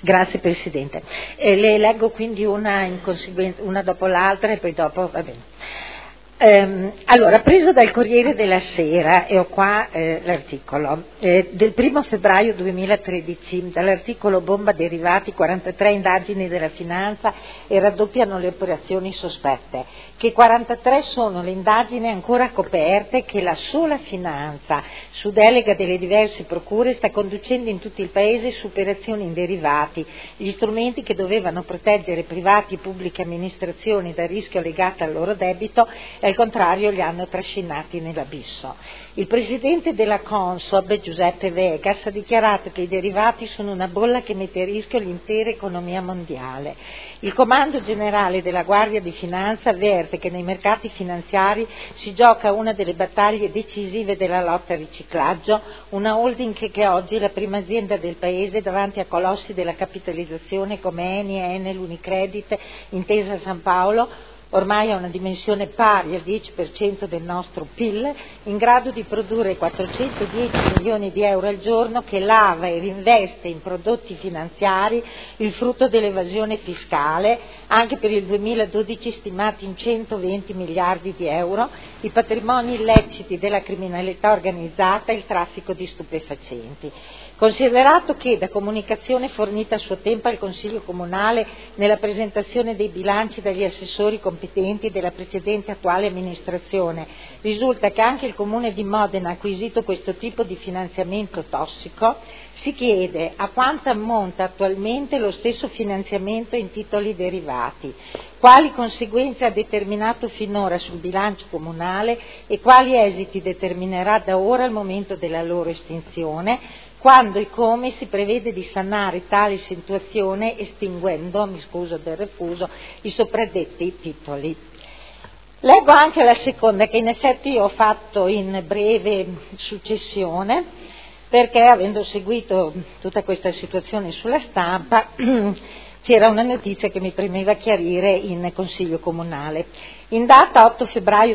Grazie Presidente. Le leggo quindi una in conseguenza, una dopo l'altra e poi dopo va bene. Allora, preso dal Corriere della Sera, e ho qua l'articolo, del 1 febbraio 2013, dall'articolo Bomba derivati, 43 indagini della finanza e raddoppiano le operazioni sospette, che 43 sono le indagini ancora coperte che la sola finanza, su delega delle diverse procure, sta conducendo in tutto il Paese su operazioni in derivati, gli strumenti che dovevano proteggere privati e pubbliche amministrazioni dal rischio legato al loro debito e al contrario li hanno trascinati nell'abisso. Il presidente della Consob, Giuseppe Vegas, ha dichiarato che i derivati sono una bolla che mette a rischio l'intera economia mondiale. Il Comando Generale della Guardia di Finanza avverte che nei mercati finanziari si gioca una delle battaglie decisive della lotta al riciclaggio, una holding che oggi è la prima azienda del Paese davanti a colossi della capitalizzazione come Eni, Enel, Unicredit, Intesa San Paolo, ormai ha una dimensione pari al 10% del nostro PIL, in grado di produrre 410 milioni di euro al giorno, che lava e reinveste in prodotti finanziari il frutto dell'evasione fiscale, anche per il 2012 stimati in 120 miliardi di euro, i patrimoni illeciti della criminalità organizzata e il traffico di stupefacenti. Considerato che da comunicazione fornita a suo tempo al Consiglio Comunale nella presentazione dei bilanci dagli assessori competenti della precedente attuale amministrazione, risulta che anche il Comune di Modena ha acquisito questo tipo di finanziamento tossico, si chiede a quanto ammonta attualmente lo stesso finanziamento in titoli derivati, quali conseguenze ha determinato finora sul bilancio comunale e quali esiti determinerà da ora al momento della loro estinzione, quando e come si prevede di sanare tale situazione estinguendo, mi scuso del refuso, i sopradetti titoli. Leggo anche la seconda, che in effetti io ho fatto in breve successione, perché avendo seguito tutta questa situazione sulla stampa c'era una notizia che mi premeva chiarire in Consiglio Comunale. In data 8 febbraio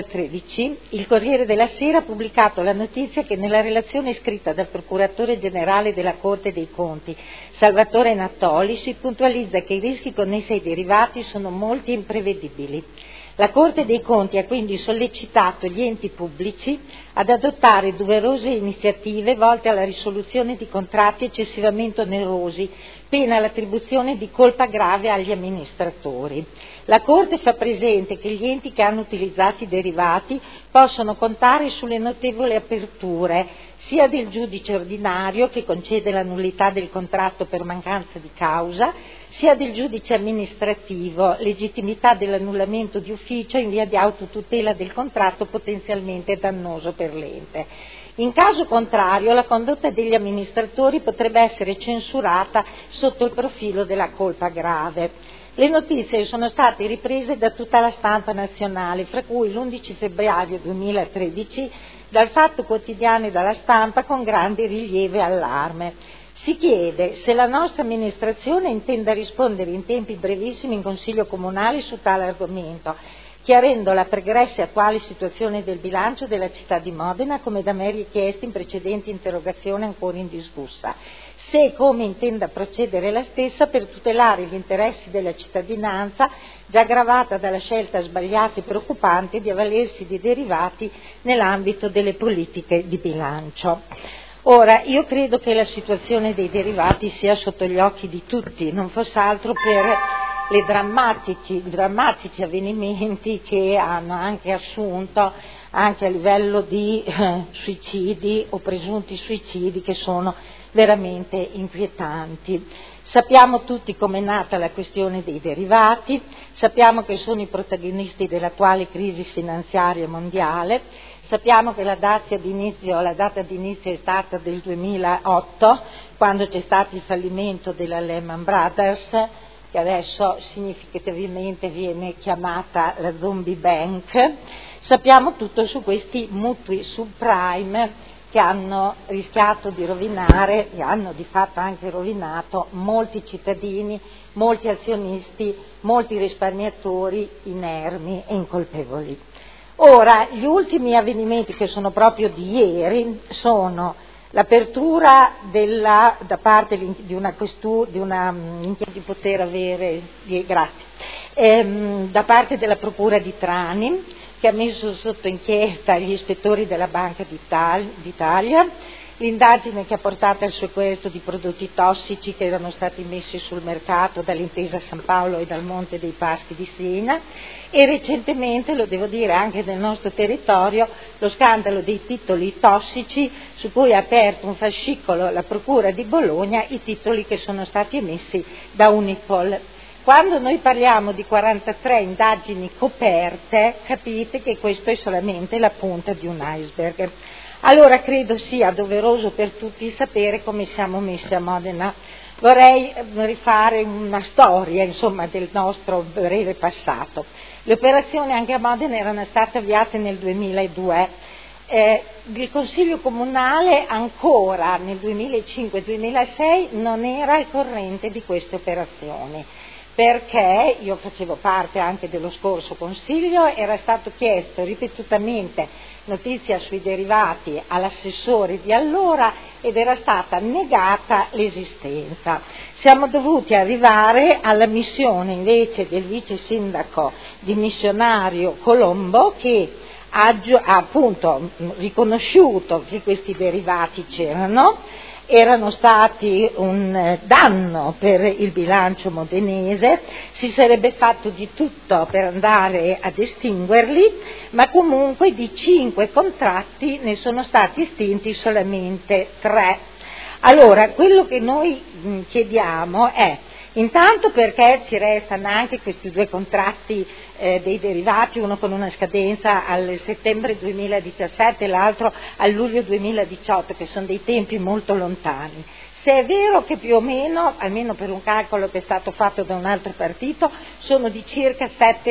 2013 il Corriere della Sera ha pubblicato la notizia che nella relazione scritta dal Procuratore Generale della Corte dei Conti, Salvatore Nattoli, si puntualizza che i rischi connessi ai derivati sono molti e imprevedibili. La Corte dei Conti ha quindi sollecitato gli enti pubblici ad adottare doverose iniziative volte alla risoluzione di contratti eccessivamente onerosi, pena l'attribuzione di colpa grave agli amministratori. La Corte fa presente che gli enti che hanno utilizzato i derivati possono contare sulle notevoli aperture sia del giudice ordinario che concede la nullità del contratto per mancanza di causa, sia del giudice amministrativo, legittimità dell'annullamento di ufficio in via di autotutela del contratto potenzialmente dannoso per l'ente. In caso contrario, la condotta degli amministratori potrebbe essere censurata sotto il profilo della colpa grave. Le notizie sono state riprese da tutta la stampa nazionale, fra cui l'11 febbraio 2013 dal Fatto Quotidiano e dalla Stampa con grande rilievo e allarme. Si chiede se la nostra amministrazione intenda rispondere in tempi brevissimi in Consiglio Comunale su tale argomento, chiarendo la pregressa e attuale situazione del bilancio della città di Modena, come da me richiesto in precedenti interrogazioni ancora indiscussa, se e come intenda procedere la stessa per tutelare gli interessi della cittadinanza, già gravata dalla scelta sbagliata e preoccupante di avvalersi di derivati nell'ambito delle politiche di bilancio. Ora, io credo che la situazione dei derivati sia sotto gli occhi di tutti, non fosse altro per i drammatici avvenimenti che hanno anche assunto anche a livello di suicidi o presunti suicidi, che sono veramente inquietanti. Sappiamo tutti com'è nata la questione dei derivati, sappiamo che sono i protagonisti dell'attuale crisi finanziaria mondiale, sappiamo che la data di inizio è stata del 2008, quando c'è stato il fallimento della Lehman Brothers, che adesso significativamente viene chiamata la zombie bank. Sappiamo tutto su questi mutui subprime che hanno rischiato di rovinare e hanno di fatto anche rovinato molti cittadini, molti azionisti, molti risparmiatori inermi e incolpevoli. Ora, gli ultimi avvenimenti, che sono proprio di ieri, sono L'apertura da parte di una di poter avere, grazie, da parte della Procura di Trani, che ha messo sotto inchiesta gli ispettori della Banca d'Italia, l'indagine che ha portato al sequestro di prodotti tossici che erano stati messi sul mercato dall'Intesa San Paolo e dal Monte dei Paschi di Siena, e recentemente, lo devo dire anche nel nostro territorio, lo scandalo dei titoli tossici, su cui ha aperto un fascicolo la Procura di Bologna, i titoli che sono stati emessi da Unipol. Quando noi parliamo di 43 indagini coperte, capite che questo è solamente la punta di un iceberg. Allora credo sia doveroso per tutti sapere come siamo messi a Modena. Vorrei rifare una storia, insomma, del nostro breve passato. Le operazioni anche a Modena erano state avviate nel 2002. Il Consiglio Comunale ancora nel 2005-2006 non era al corrente di queste operazioni, perché io facevo parte anche dello scorso Consiglio, era stato chiesto ripetutamente notizia sui derivati all'assessore di allora ed era stata negata l'esistenza. Siamo dovuti arrivare alla missione invece del vice sindaco dimissionario Colombo, che ha appunto riconosciuto che questi derivati c'erano, erano stati un danno per il bilancio modenese, si sarebbe fatto di tutto per andare ad estinguerli, ma comunque di 5 contratti ne sono stati estinti solamente 3. Allora, quello che noi chiediamo è, intanto perché ci restano anche questi 2 contratti dei derivati, uno con una scadenza al settembre 2017 e l'altro al luglio 2018, che sono dei tempi molto lontani. Se è vero che più o meno, almeno per un calcolo che è stato fatto da un altro partito, sono di circa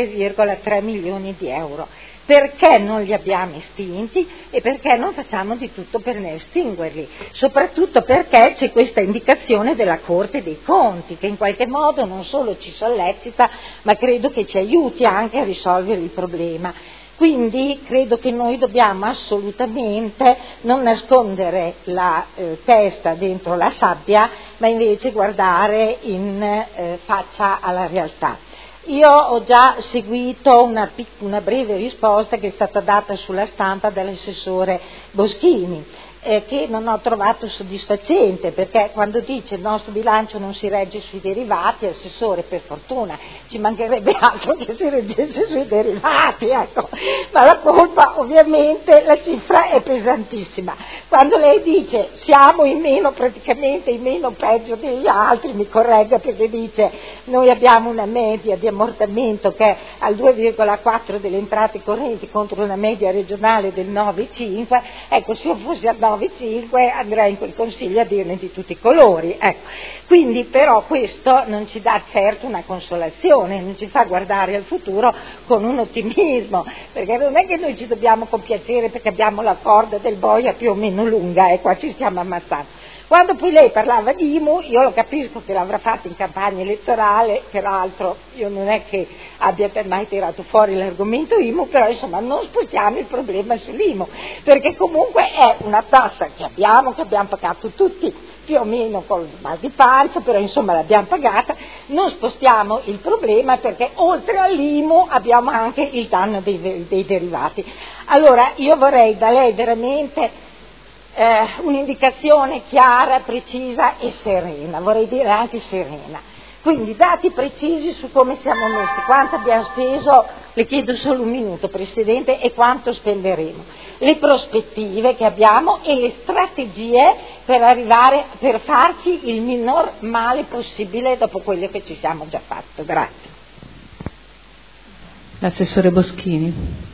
7,3 milioni di euro. Perché non li abbiamo estinti e perché non facciamo di tutto per estinguerli? Soprattutto perché c'è questa indicazione della Corte dei Conti, che in qualche modo non solo ci sollecita, ma credo che ci aiuti anche a risolvere il problema. Quindi credo che noi dobbiamo assolutamente non nascondere la testa dentro la sabbia, ma invece guardare in faccia alla realtà. Io ho già seguito una breve risposta che è stata data sulla stampa dall'assessore Boschini, che non ho trovato soddisfacente, perché quando dice il nostro bilancio non si regge sui derivati, assessore, per fortuna, ci mancherebbe altro che si reggesse sui derivati, ecco. Ma la colpa, ovviamente, la cifra è pesantissima. Quando lei dice siamo in meno, praticamente in meno peggio degli altri, mi corregga, perché dice noi abbiamo una media di ammortamento che è al 2,4 delle entrate correnti contro una media regionale del 9,5, ecco, se io fossi al 9,5 andrei in quel consiglio a dirne di tutti i colori, ecco. Quindi però questo non ci dà certo una consolazione, non ci fa guardare al futuro con un ottimismo, perché non è che noi ci dobbiamo compiacere perché abbiamo la corda del boia più o meno lunga e qua ci stiamo ammazzando. Quando poi lei parlava di IMU, io lo capisco che l'avrà fatto in campagna elettorale, peraltro io non è che abbia mai tirato fuori l'argomento IMU, però insomma non spostiamo il problema sull'IMU, perché comunque è una tassa che abbiamo pagato tutti, più o meno con mal di pancia, però insomma l'abbiamo pagata, non spostiamo il problema perché oltre all'IMU abbiamo anche il danno dei derivati. Allora io vorrei da lei veramente un'indicazione chiara, precisa e serena, vorrei dire anche serena. Quindi dati precisi su come siamo messi, quanto abbiamo speso, le chiedo solo un minuto Presidente, e quanto spenderemo, le prospettive che abbiamo e le strategie per farci il minor male possibile dopo quello che ci siamo già fatto. Grazie. L'assessore Boschini.